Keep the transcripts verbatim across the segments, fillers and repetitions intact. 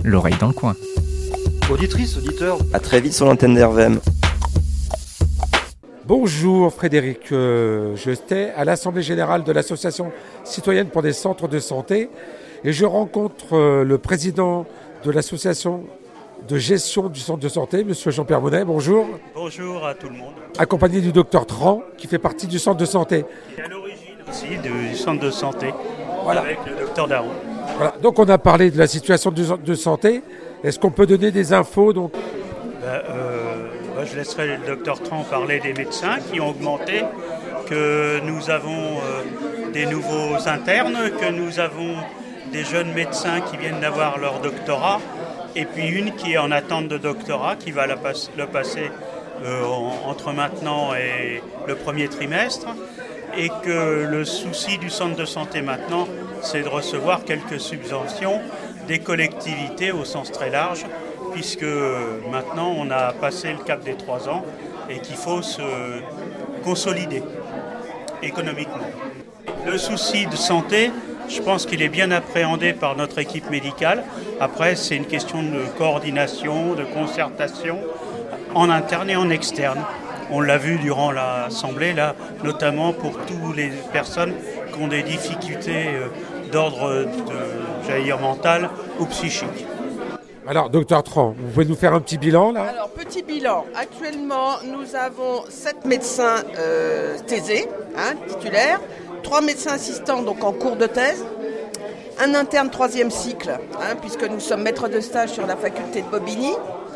l'oreille dans le coin. Auditrice, auditeur, à très vite sur l'antenne d'R V M. Bonjour Frédéric euh, Justet, à l'Assemblée Générale de l'Association Citoyenne pour des Centres de Santé. Et je rencontre euh, le président de l'Association de gestion du centre de santé, monsieur Jean-Pierre Bonnet. Bonjour. Bonjour à tout le monde. Accompagné du docteur Tran, qui fait partie du centre de santé. Qui est à l'origine aussi du centre de santé, voilà. Avec le docteur Daron. Voilà. Donc on a parlé de la situation du centre de santé. Est-ce qu'on peut donner des infos donc ben, euh, ben, Je laisserai le docteur Tran parler des médecins qui ont augmenté, que nous avons euh, des nouveaux internes, que nous avons des jeunes médecins qui viennent d'avoir leur doctorat, et puis une qui est en attente de doctorat, qui va la passe, le passer euh, en, entre maintenant et le premier trimestre, et que le souci du centre de santé maintenant, c'est de recevoir quelques subventions des collectivités au sens très large, puisque maintenant on a passé le cap des trois ans et qu'il faut se consolider économiquement. Le souci de santé, je pense qu'il est bien appréhendé par notre équipe médicale. Après, c'est une question de coordination, de concertation en interne et en externe. On l'a vu durant l'Assemblée, là, notamment pour toutes les personnes qui ont des difficultés d'ordre, de, j'allais dire, mental ou psychique. Alors, docteur Tran, vous pouvez nous faire un petit bilan là ? Alors, petit bilan. Actuellement, nous avons sept médecins euh, thésés, hein, titulaires, trois médecins assistants donc en cours de thèse, un interne troisième cycle, hein, puisque nous sommes maîtres de stage sur la faculté de Bobigny,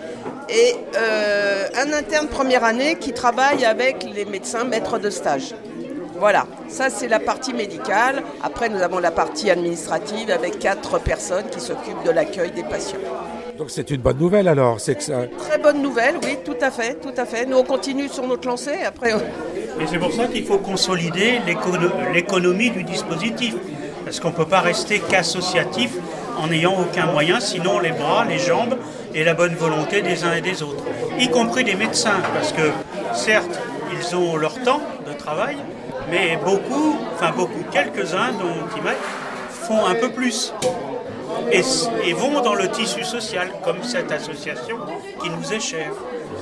et euh, un interne première année qui travaille avec les médecins maîtres de stage. Voilà, ça c'est la partie médicale. Après, nous avons la partie administrative avec quatre personnes qui s'occupent de l'accueil des patients. Donc c'est une bonne nouvelle alors, c'est que ça... Très bonne nouvelle, oui, tout à fait, tout à fait. Nous on continue sur notre lancée, après... Et c'est pour ça qu'il faut consolider l'écono- l'économie du dispositif. Parce qu'on ne peut pas rester qu'associatif en n'ayant aucun moyen, sinon les bras, les jambes et la bonne volonté des uns et des autres. Y compris des médecins, parce que certes, ils ont leur temps de travail, mais beaucoup, enfin beaucoup, quelques-uns dont ils mettent, font un peu plus. Et, et vont dans le tissu social, comme cette association qui nous est chère.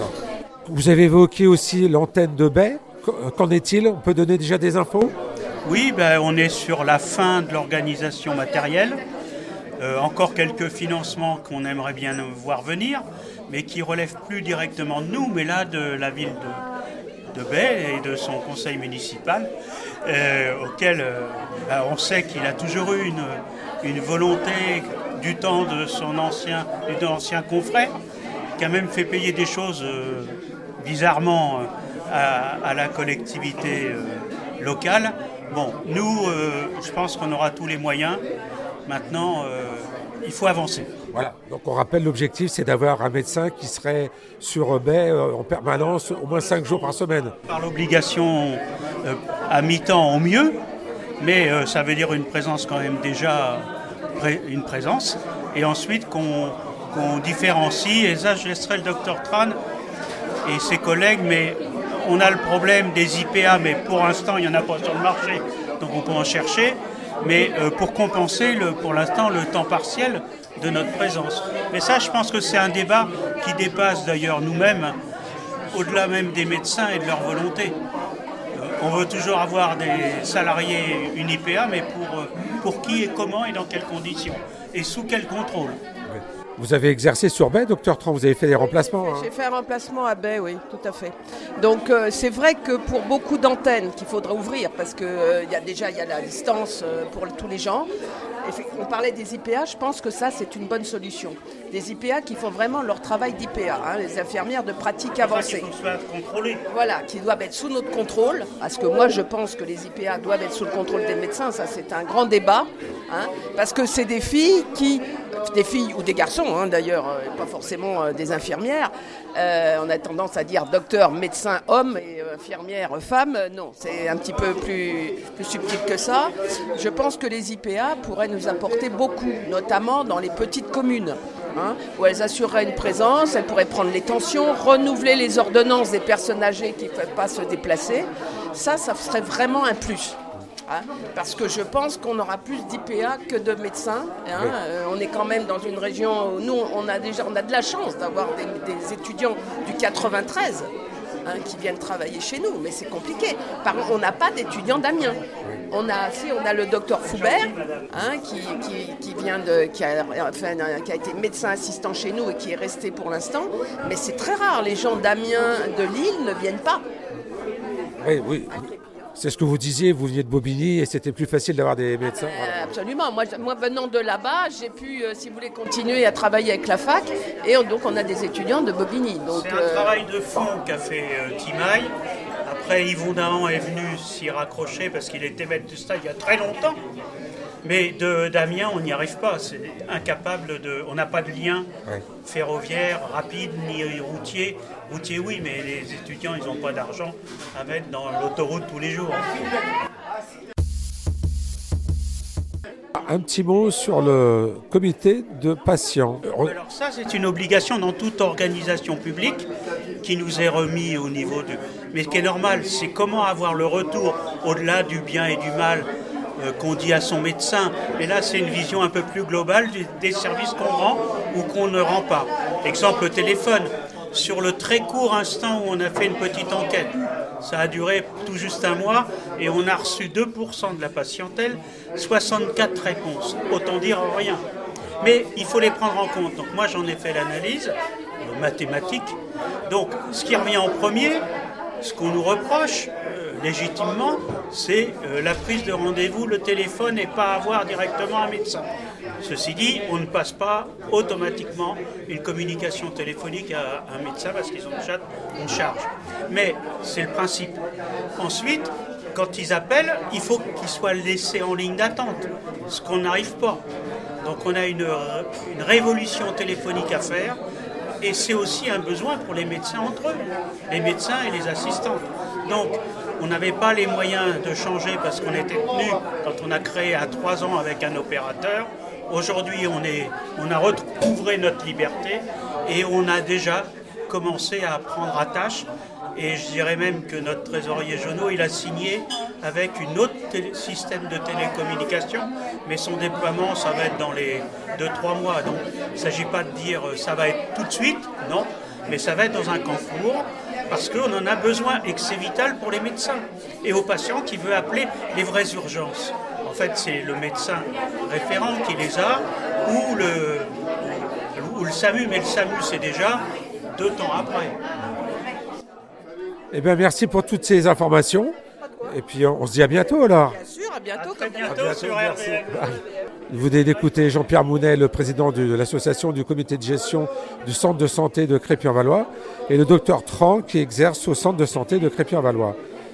Vous avez évoqué aussi l'antenne de Baie. Qu'en est-il ? On peut donner déjà des infos ? Oui, ben, on est sur la fin de l'organisation matérielle. Euh, encore quelques financements qu'on aimerait bien voir venir, mais qui ne relèvent plus directement de nous, mais là de la ville de, de Baie et de son conseil municipal, euh, auquel euh, ben, on sait qu'il a toujours eu une, une volonté du temps de son ancien, de ancien confrère, qui a même fait payer des choses euh, bizarrement euh, à, à la collectivité euh, locale. Bon, nous, euh, je pense qu'on aura tous les moyens. Maintenant, euh, il faut avancer. Voilà, donc on rappelle l'objectif, c'est d'avoir un médecin qui serait sur Baie euh, en permanence au moins cinq jours par semaine. Par l'obligation euh, à mi-temps au mieux, mais euh, ça veut dire une présence quand même déjà, pré- une présence, et ensuite qu'on, qu'on différencie, et ça je laisserai le docteur Tran et ses collègues, mais on a le problème des I P A, mais pour l'instant il n'y en a pas sur le marché, donc on peut en chercher. Mais euh, pour compenser le, pour l'instant le temps partiel de notre présence. Mais ça, je pense que c'est un débat qui dépasse d'ailleurs nous-mêmes, au-delà même des médecins et de leur volonté. Euh, on veut toujours avoir des salariés une I P A, mais pour, pour qui et comment et dans quelles conditions et sous quel contrôle. Vous avez exercé sur Baie, docteur Tran, vous avez fait des remplacements hein. J'ai fait un remplacement à Baie, oui, tout à fait. Donc euh, c'est vrai que pour beaucoup d'antennes qu'il faudrait ouvrir, parce qu'il euh, y a déjà y a la distance euh, pour tous les gens. On parlait des I P A, je pense que ça c'est une bonne solution. Des I P A qui font vraiment leur travail d'I P A, hein, les infirmières de pratique avancée. Qui doivent être contrôlées. Voilà, qui doivent être sous notre contrôle, parce que moi je pense que les I P A doivent être sous le contrôle des médecins, ça c'est un grand débat, hein, parce que c'est des filles qui, des filles ou des garçons hein, d'ailleurs, euh, pas forcément euh, des infirmières, euh, on a tendance à dire docteur, médecin, homme et euh, infirmière, femme, non, c'est un petit peu plus, plus subtil que ça. Je pense que les I P A pourraient nous apporter beaucoup, notamment dans les petites communes, hein, où elles assureraient une présence, elles pourraient prendre les tensions, renouveler les ordonnances des personnes âgées qui ne peuvent pas se déplacer. Ça, ça serait vraiment un plus. Hein, parce que je pense qu'on aura plus d'I P A que de médecins. Hein. Oui. Euh, on est quand même dans une région où nous, on a déjà on a de la chance d'avoir des, des étudiants du quatre-vingt-treize hein, qui viennent travailler chez nous, mais c'est compliqué. Par contre, on n'a pas d'étudiants d'Amiens. On a, si, on a le docteur Foubert hein, qui, qui, qui, vient de, qui, a, enfin, qui a été médecin assistant chez nous et qui est resté pour l'instant, mais c'est très rare. Les gens d'Amiens, de Lille ne viennent pas. Oui, oui. C'est ce que vous disiez, vous veniez de Bobigny et c'était plus facile d'avoir des médecins. Euh, absolument. Moi, moi, venant de là-bas, j'ai pu, euh, si vous voulez, continuer à travailler avec la fac. Et on, donc, on a des étudiants de Bobigny. Donc, c'est un euh... travail de fond qu'a fait euh, Timaille. Après, Yvon Dahan est venu s'y raccrocher parce qu'il était maître de stage il y a très longtemps. Mais de, d'Amiens, on n'y arrive pas. C'est incapable de. On n'a pas de lien ouais. ferroviaire, rapide, ni routier. Routier, oui, mais les étudiants, ils n'ont pas d'argent à mettre dans l'autoroute tous les jours. Un petit mot sur le comité de patients. Alors ça, c'est une obligation dans toute organisation publique qui nous est remis au niveau du... Mais ce qui est normal, c'est comment avoir le retour au-delà du bien et du mal euh, qu'on dit à son médecin. Mais là, c'est une vision un peu plus globale du, des services qu'on rend ou qu'on ne rend pas. Exemple, le téléphone. Sur le très court instant où on a fait une petite enquête, ça a duré tout juste un mois et on a reçu deux pour cent de la patientèle, soixante-quatre réponses. Autant dire rien. Mais il faut les prendre en compte. Donc moi j'en ai fait l'analyse euh, mathématique. Donc ce qui revient en premier, ce qu'on nous reproche euh, légitimement, c'est euh, la prise de rendez-vous, le téléphone et pas avoir directement un médecin. Ceci dit, on ne passe pas automatiquement une communication téléphonique à un médecin parce qu'ils ont déjà une charge. Mais c'est le principe. Ensuite, quand ils appellent, il faut qu'ils soient laissés en ligne d'attente, ce qu'on n'arrive pas. Donc on a une, une révolution téléphonique à faire et c'est aussi un besoin pour les médecins entre eux, les médecins et les assistantes. Donc on n'avait pas les moyens de changer parce qu'on était tenu, quand on a créé à trois ans avec un opérateur. Aujourd'hui, on, est, on a recouvré notre liberté et on a déjà commencé à prendre attache. Et je dirais même que notre trésorier Jonot, il a signé avec une autre télé- système de télécommunication, mais son déploiement, ça va être dans les deux trois mois. Donc, il ne s'agit pas de dire ça va être tout de suite, non, mais ça va être dans un temps court, parce qu'on en a besoin et que c'est vital pour les médecins et aux patients qui veulent appeler les vraies urgences. En fait, c'est le médecin référent qui les a, ou le, ou le SAMU, mais le SAMU, c'est déjà deux temps après. Eh bien, merci pour toutes ces informations. Et puis, on se dit à bientôt, alors. Bien sûr, à bientôt. À très bientôt, bientôt sur R T L. Vous venez d'écouter Jean-Pierre Mounet, le président de l'association du comité de gestion du centre de santé de Crépy-en-Valois, et le docteur Tran, qui exerce au centre de santé de Crépy-en-Valois.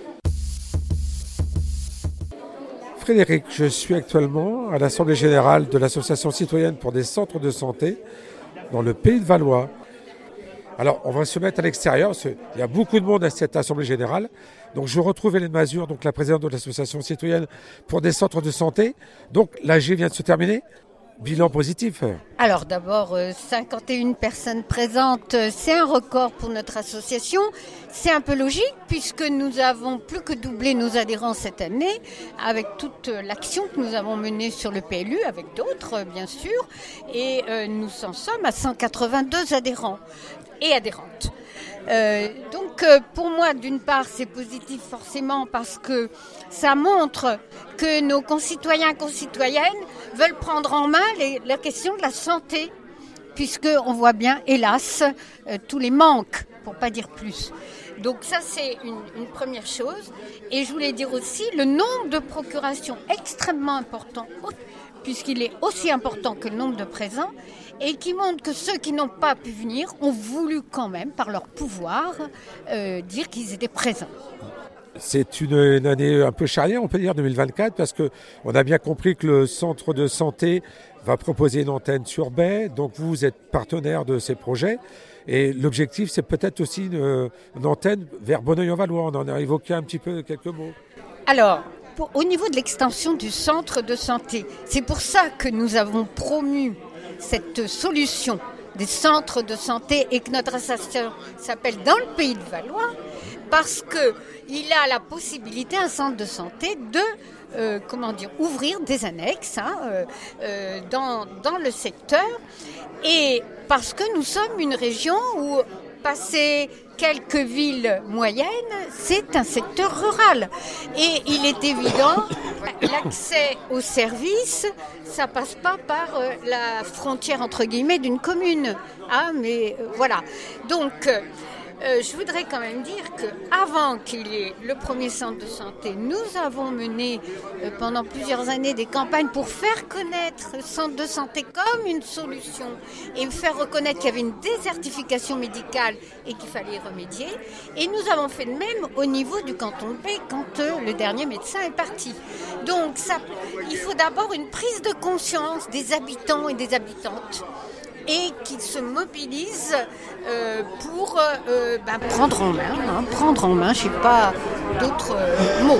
Frédéric, je suis actuellement à l'Assemblée générale de l'Association citoyenne pour des centres de santé dans le Pays de Valois. Alors, on va se mettre à l'extérieur, parce qu'il y a beaucoup de monde à cette Assemblée générale. Donc, je retrouve Hélène Mazur, donc la présidente de l'Association citoyenne pour des centres de santé. Donc, l'A G vient de se terminer. Bilan positif. Alors d'abord, euh, cinquante et une personnes présentes, euh, c'est un record pour notre association. C'est un peu logique puisque nous avons plus que doublé nos adhérents cette année avec toute euh, l'action que nous avons menée sur le P L U, avec d'autres euh, bien sûr. Et euh, nous en sommes à cent quatre-vingt-deux adhérents et adhérentes. Euh, donc euh, pour moi, d'une part, c'est positif forcément parce que ça montre que nos concitoyens et concitoyennes veulent prendre en main les, la question de la santé, puisqu'on voit bien, hélas, euh, tous les manques, pour pas dire plus. Donc ça, c'est une, une première chose. Et je voulais dire aussi le nombre de procurations extrêmement important, puisqu'il est aussi important que le nombre de présents, et qui montre que ceux qui n'ont pas pu venir ont voulu quand même, par leur pouvoir, euh, dire qu'ils étaient présents. C'est une, une année un peu charnière, on peut dire, deux mille vingt-quatre, parce qu'on a bien compris que le centre de santé va proposer une antenne sur Baie, donc vous êtes partenaire de ces projets. Et l'objectif, c'est peut-être aussi une, une antenne vers Bonneuil-en-Valois. On en a évoqué un petit peu quelques mots. Alors, pour, au niveau de l'extension du centre de santé, c'est pour ça que nous avons promu cette solution des centres de santé et que notre association s'appelle Dans le Pays de Valois, parce qu'il a la possibilité, un centre de santé, de euh, comment dire, ouvrir des annexes hein, euh, euh, dans, dans le secteur. Et parce que nous sommes une région où, passer quelques villes moyennes, c'est un secteur rural. Et il est évident, l'accès aux services, ça passe pas par euh, la frontière entre guillemets d'une commune. Ah, mais euh, voilà. Donc, euh, Euh, je voudrais quand même dire qu'avant qu'il y ait le premier centre de santé, nous avons mené euh, pendant plusieurs années des campagnes pour faire connaître le centre de santé comme une solution et faire reconnaître qu'il y avait une désertification médicale et qu'il fallait y remédier. Et nous avons fait de même au niveau du canton de Bay quand euh, le dernier médecin est parti. Donc ça, il faut d'abord une prise de conscience des habitants et des habitantes, et qu'ils se mobilisent euh, pour euh, ben, prendre en main, hein, prendre en main, je ne sais pas d'autres euh, mots.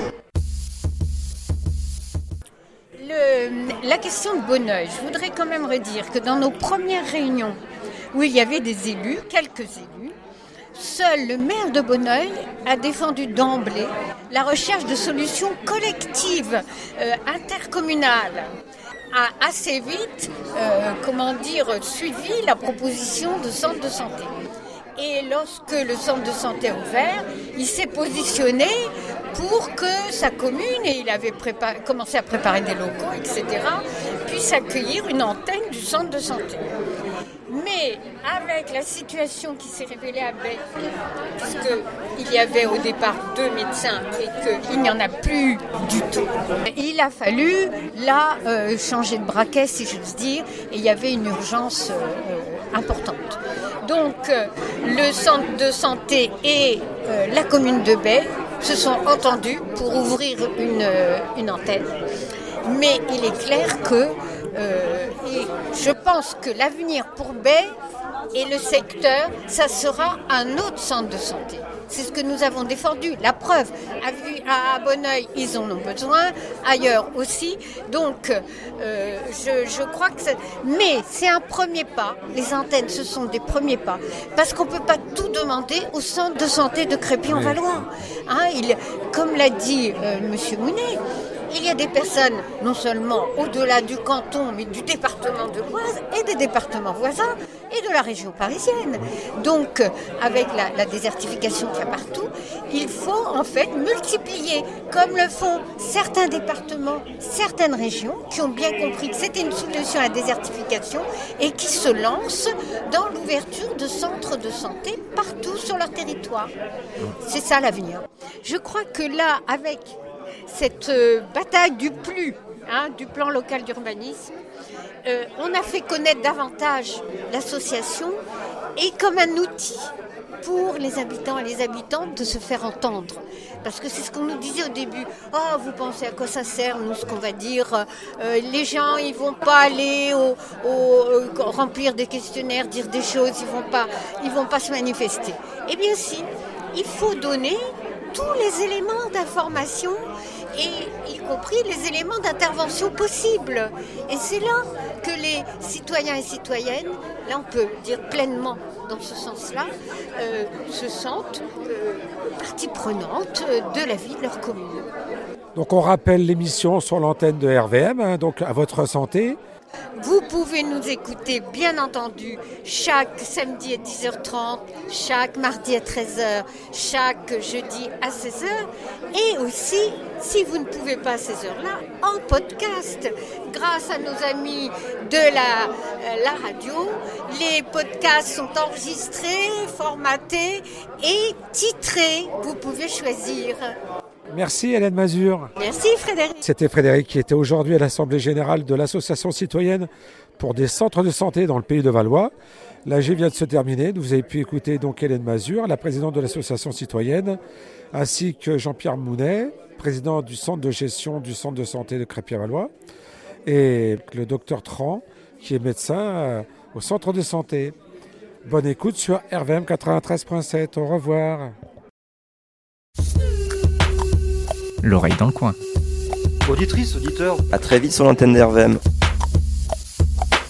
Le, la question de Bonneuil, je voudrais quand même redire que dans nos premières réunions, où il y avait des élus, quelques élus, seul le maire de Bonneuil a défendu d'emblée la recherche de solutions collectives, euh, intercommunales, a assez vite, euh, comment dire, suivi la proposition de centre de santé. Et lorsque le centre de santé a ouvert, il s'est positionné pour que sa commune, et il avait préparé, commencé à préparer des locaux, et cetera, puisse accueillir une antenne du centre de santé. Mais avec la situation qui s'est révélée à Bay, puisqu'il y avait au départ deux médecins et qu'il n'y en a plus du tout, il a fallu là euh, changer de braquet, si j'ose dire, et il y avait une urgence euh, importante. Donc euh, le centre de santé et euh, la commune de Bay se sont entendus pour ouvrir une, euh, une antenne. Mais il est clair que euh, et je pense que l'avenir pour Bay et le secteur, ça sera un autre centre de santé. C'est ce que nous avons défendu. La preuve, à Bonneuil, ils en ont besoin, ailleurs aussi. Donc, euh, je, je crois que c'est... Mais c'est un premier pas. Les antennes, ce sont des premiers pas. Parce qu'on ne peut pas tout demander au centre de santé de Crépy-en-Valois. Hein, il, comme l'a dit euh, M. Mounet, il y a des personnes, non seulement au-delà du canton, mais du département de l'Oise et des départements voisins et de la région parisienne. Donc, avec la, la désertification qu'il y a partout, il faut en fait multiplier, comme le font certains départements, certaines régions, qui ont bien compris que c'était une solution à la désertification et qui se lancent dans l'ouverture de centres de santé partout sur leur territoire. C'est ça l'avenir. Je crois que là, avec cette euh, bataille du P L U, hein, du plan local d'urbanisme, euh, on a fait connaître davantage l'association et comme un outil pour les habitants et les habitantes de se faire entendre. Parce que c'est ce qu'on nous disait au début. Oh, vous pensez à quoi ça sert, nous, ce qu'on va dire euh, les gens, ils vont pas aller au, au, euh, remplir des questionnaires, dire des choses, ils vont pas, ils vont pas se manifester. Eh bien si, il faut donner tous les éléments d'information et y compris les éléments d'intervention possibles. Et c'est là que les citoyens et citoyennes, là on peut dire pleinement dans ce sens-là, euh, se sentent euh, partie prenante de la vie de leur commune. Donc on rappelle l'émission sur l'antenne de R V M, hein, donc à votre santé. Vous pouvez nous écouter, bien entendu, chaque samedi à dix heures trente, chaque mardi à treize heures, chaque jeudi à seize heures. Et aussi, si vous ne pouvez pas à ces heures-là, en podcast. Grâce à nos amis de la, euh, la radio, les podcasts sont enregistrés, formatés et titrés. Vous pouvez choisir. Merci Hélène Mazur. Merci Frédéric. C'était Frédéric qui était aujourd'hui à l'Assemblée Générale de l'Association Citoyenne pour des centres de santé dans le Pays de Valois. L'A G vient de se terminer. Vous avez pu écouter donc Hélène Mazur, la présidente de l'Association Citoyenne, ainsi que Jean-Pierre Mounet, président du centre de gestion du centre de santé de Crépy-en-Valois, et le docteur Tran, qui est médecin euh, au centre de santé. Bonne écoute sur R V M quatre-vingt-treize point sept. Au revoir. L'oreille dans le coin. Auditrice, auditeur, À très vite sur l'antenne d'R V M.